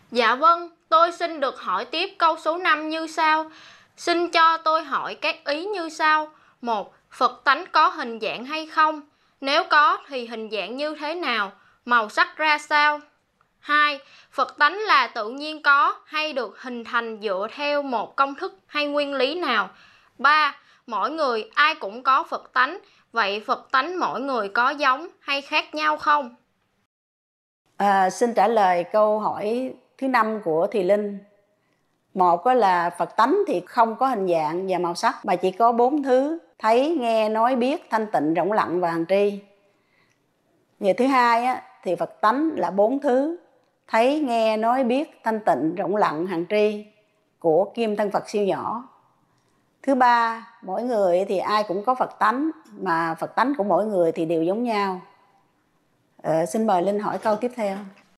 Dạ vâng, tôi xin được hỏi tiếp câu số 5 như sau. Xin cho tôi hỏi các ý như sau. Một, Phật tánh có hình dạng hay không? Nếu có thì hình dạng như thế nào? Màu sắc ra sao? 2. Phật tánh là tự nhiên có hay được hình thành dựa theo một công thức hay nguyên lý nào? 3. Mỗi người ai cũng có Phật tánh, vậy Phật tánh mỗi người có giống hay khác nhau không? Xin trả lời câu hỏi thứ 5 của Thùy Linh. Một là Phật tánh thì không có hình dạng và màu sắc, mà chỉ có 4 thứ: thấy, nghe, nói, biết, thanh tịnh, rỗng lặng và hằng tri. Người thứ hai thì Phật tánh là 4 thứ: thấy, nghe, nói, biết, thanh tịnh, rỗng lặng, hằng tri của Kim Thân Phật siêu nhỏ. Thứ ba, mỗi người thì ai cũng có Phật tánh, mà Phật tánh của mỗi người thì đều giống nhau. Xin mời Linh hỏi câu tiếp theo.